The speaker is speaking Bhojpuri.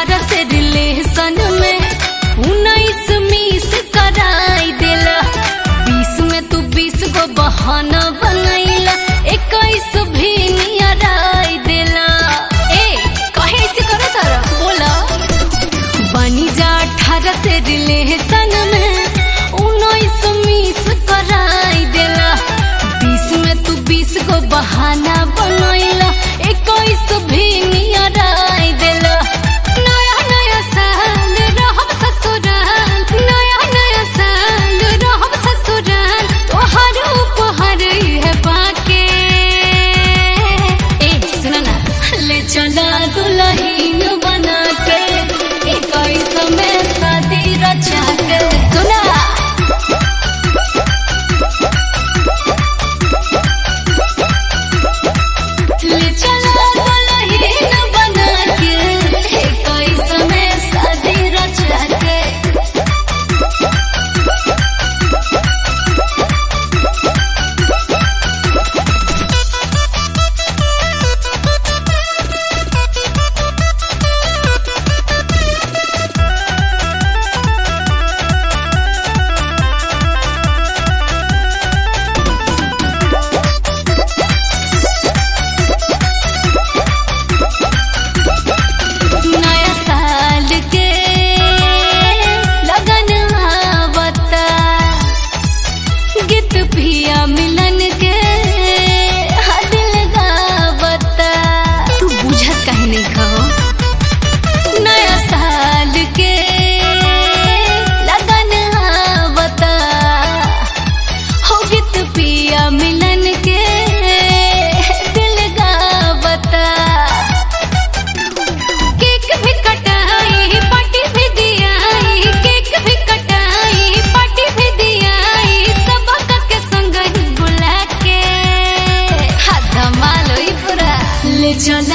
18 से रिलेशन में 19 मिस कराई देला 20 में तू 20 को बहाना बनैला 21 भी नियराई देला। ए कहे से करो तारा बोला बनी जा 18 से रिलेशन में 19 मिस कराई देला 20 में तू 20 को बहाना बनैला 21 भी नियराई देला। नया नया साल रहब ससुराल नया नया साल रहब ससुराल तोहर उपहार है बाके। ए सुन ना ले चला दुल्हन बना के 21 में शादी रचा के सुना ले चला दुल्हन बना के 21 में शादी रचा के। नया साल के लगन आवता गीत पिया मिलन के दिल गावता तू बुझत काहे नहीं कहो। नया साल के लगन आवता हो गीत पिया मिलन के दिल गावता केक भी कटाई पार्टी भी दियाई केक भी कटाई पार्टी भी दियाई सबका के संग ही बुला के हाथ मालो पूरा ले चल